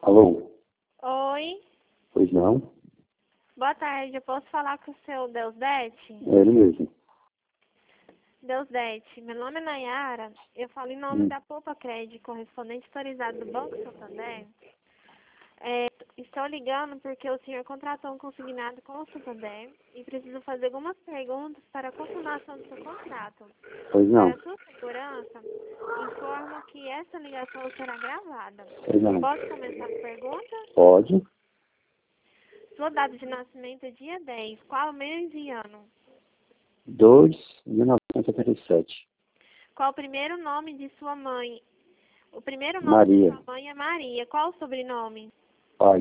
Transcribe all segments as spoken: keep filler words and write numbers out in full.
Alô? Oi, Pois não? boa tarde. Eu posso falar com o seu Deusdete? É ele mesmo. Deusdete, meu nome é Nayara. Eu falo em nome Hum. da Poupa Crédito, correspondente autorizado do Banco Santander. É, estou ligando porque o senhor contratou um consignado com o Santander e preciso fazer algumas perguntas para a confirmação do seu contrato. Pois não. Para sua segurança, informo que essa ligação será gravada. Pois não. Posso começar as perguntas? Pode? Sua data de nascimento é dia dez. Qual mês e ano? dois de mil novecentos e setenta e sete. Qual o primeiro nome de sua mãe? O primeiro nome Maria. de sua mãe é Maria. Qual o sobrenome? Paz.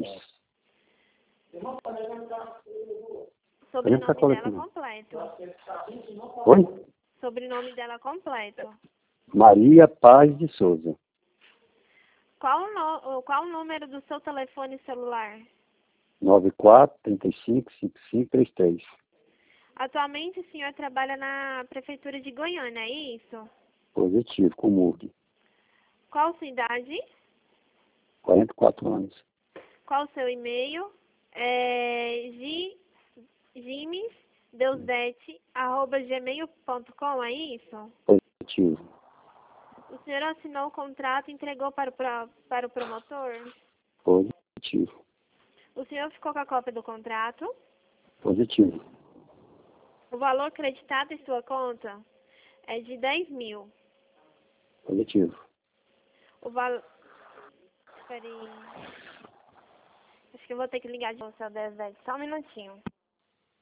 Sobrenome Sacola dela aqui, não. completo. Oi? Sobrenome dela completo. Maria Paz de Souza. Qual o, no... Qual o número do seu telefone celular? nove quatro, trinta e cinco, cinquenta e cinco, trinta e três. Atualmente o senhor trabalha na prefeitura de Goiânia, é isso? Positivo, com M U R G. Qual sua idade? quarenta e quatro anos. Qual o seu e-mail? É g... gimesdeusdete arroba gmail ponto com, é isso? Positivo. O senhor assinou o contrato e entregou para o, pro... para o promotor? Positivo. O senhor ficou com a cópia do contrato? Positivo. O valor creditado em sua conta é de dez mil. Positivo. O valor... Espera aí. Acho que eu vou ter que ligar de você ao dez, dez. Só um minutinho.